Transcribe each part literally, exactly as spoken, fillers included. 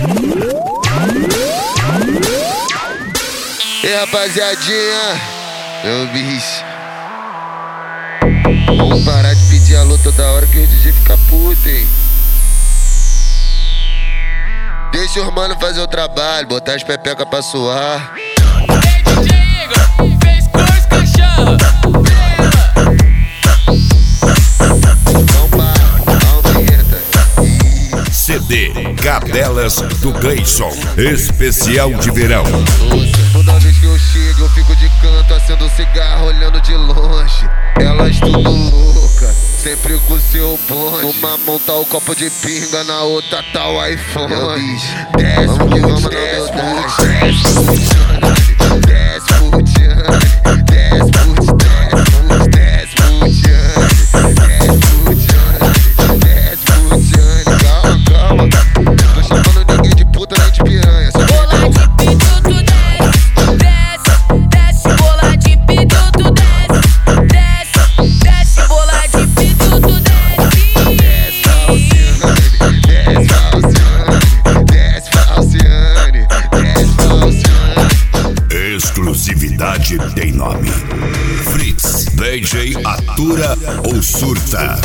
E rapaziadinha, meu bicho, vamos parar de pedir alô toda hora que o D J fica puto, hein? Deixa os mano fazer o trabalho, botar as pepecas pra suar. Ei, D J Igor, fez curso cachorro. C D Cadelas do Gleison, especial de verão. Toda vez que eu chego eu fico de canto, acendo cigarro olhando de longe. Elas tudo louca, sempre com seu bonde. Uma mão tá o copo de pinga, na outra tá o iPhone. Desce, vamos que vamos, desce, desce, desce, Putiane, desce, Putiane, desce, Putiane, desce, Putiane, desce, Putiane. Calma, calma, tô chamando ninguém de puta nem de piranha. Bola de piduto, desce, desce, desce. Bola de piduto, desce, desce, desce. Bola de piduto, desce. Desce, Falciane, desce, Falciane, desce, Falciane. Exclusividade tem nome: Fritz. D J atura ou surta.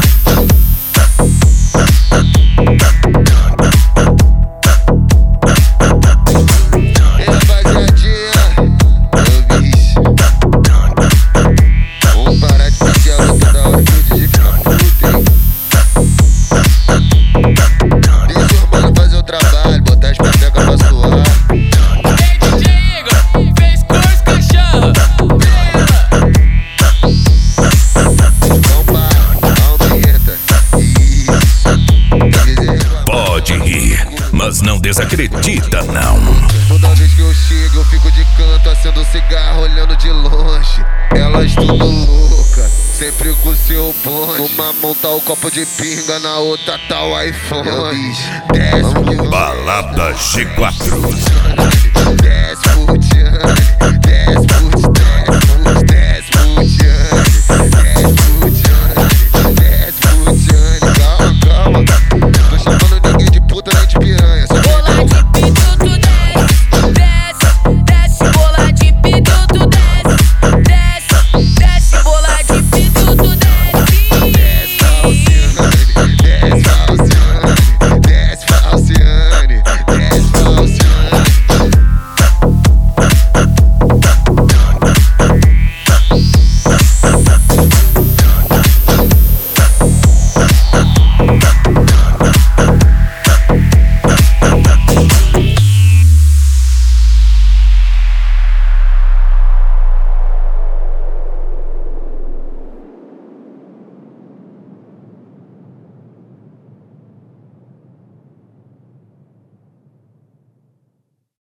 Mas não desacredita, não. Toda vez que eu chego eu fico de canto, acendo cigarro olhando de longe. Elas tudo louca, sempre com seu bonde. Uma mão tá o copo de pinga, na outra tá o iPhone. Desce, Balada G quatro. desce,